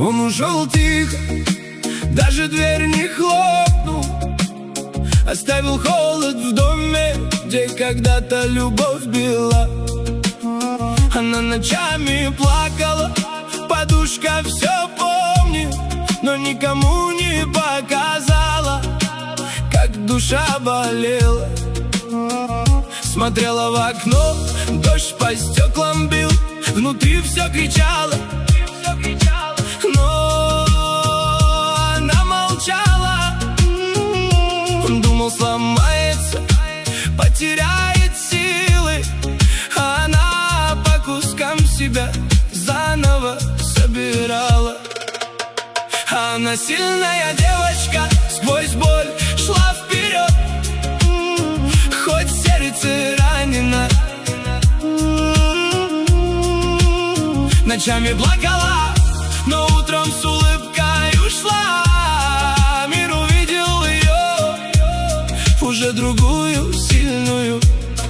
Он ушел тихо, даже дверь не хлопнул, оставил холод в доме, где когда-то любовь была. Она ночами плакала, подушка все помнит, но никому не показала, как душа болела. Смотрела в окно, дождь по стеклам бил, внутри все кричало, но она молчала. Он думал, сломается, потеряет силы, а она по кускам себя заново собирала. Она сильная девочка, сквозь боль шла вперед, хоть сердце ранено. Ночами плакала, но утром с улыбкой ушла. Мир увидел ее, уже другую, сильную.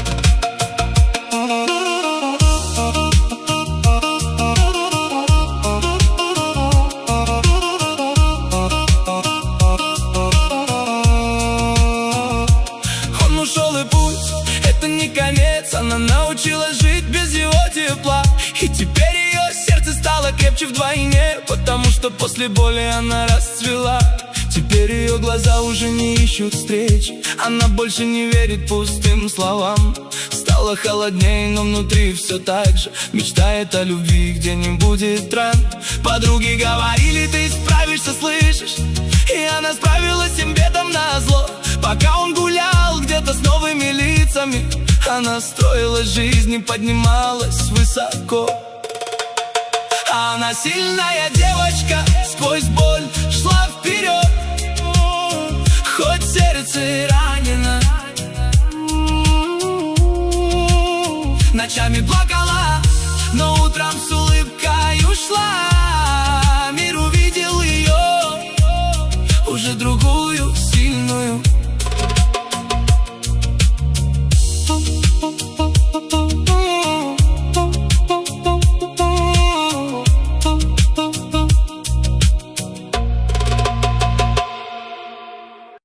Он ушел, и путь — это не конец. Она научилась жить без его тепла, и теперь ее сердце стало крепче вдвойне, потому что после боли она расцвела. Теперь ее глаза уже не ищут встреч, она больше не верит пустым словам. Стало холодней, но внутри все так же мечтает о любви, где не будет ран. Подруги говорили, ты справишься, слышишь? И она справилась им бедом назло. Пока он гулял где-то с новыми лицами, она строила жизнь и поднималась высоко. Она сильная девочка,